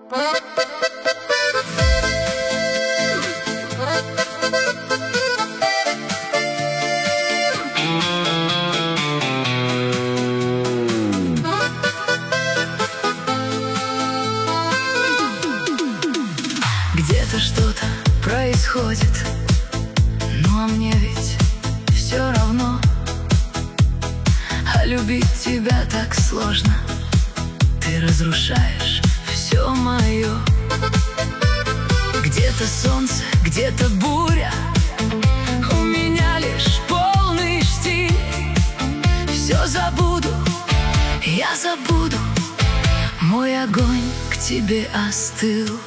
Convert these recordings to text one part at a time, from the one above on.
Где-то что-то происходит, ну а мне ведь все равно. А любить тебя так сложно, ты разрушаешь все мое. Где-то солнце, где-то буря, у меня лишь полный штиль. Все забуду, я забуду, мой огонь к тебе остыл.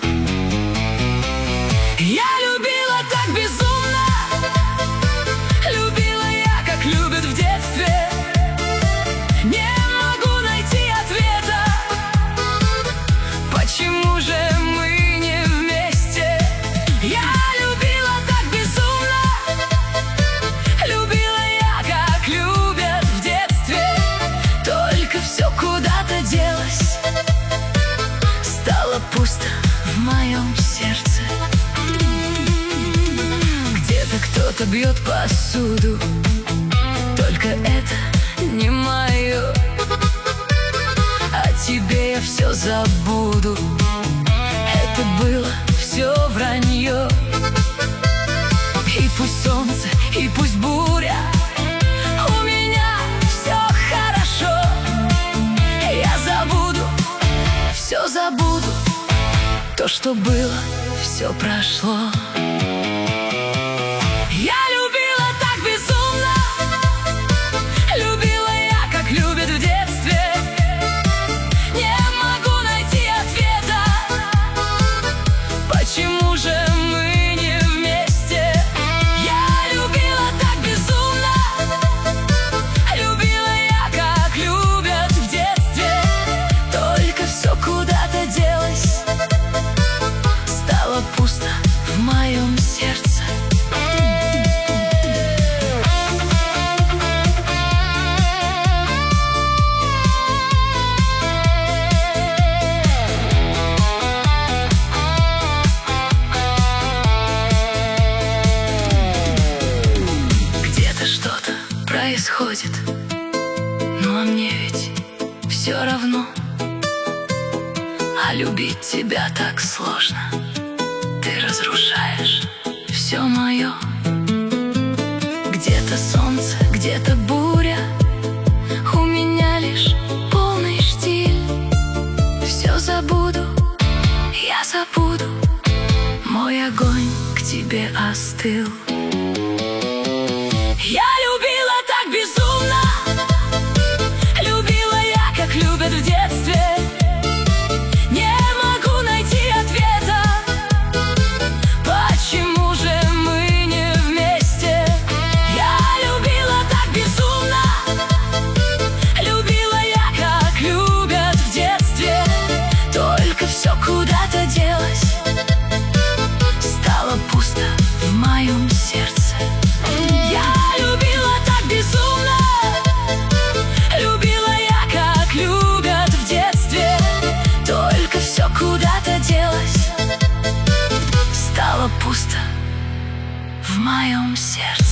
Я любила так безумно, любила я, как любят в детстве. Не могу найти ответа, почему же мы не вместе. Я любила так безумно, любила я, как любят в детстве. Только все куда-то делось, стало пусто в моем сердце. Кто-то бьет посуду, только это не мое. О тебе я все забуду, это было все вранье. И пусть солнце, и пусть буря, у меня все хорошо. Я забуду, все забуду, то, что было, все прошло. Я любила так безумно, любила я, как любят в детстве. Не могу найти ответа, почему же мы не вместе. Я любила так безумно, любила я, как любят в детстве. Только все куда-то делось, стало пусто в моем сердце. Что-то происходит, ну а мне ведь все равно. А любить тебя так сложно, ты разрушаешь все мое. Где-то солнце, где-то буря, у меня лишь полный штиль. Все забуду, я забуду, мой огонь к тебе остыл. Я любила так безумно, любила я, как любят в детстве. Не могу найти ответа, почему же мы не вместе. Я любила так безумно, любила я, как любят в детстве. Только все куда-то делось, стало пусто в моем сердце. Куда-то делось, стало пусто в моем сердце.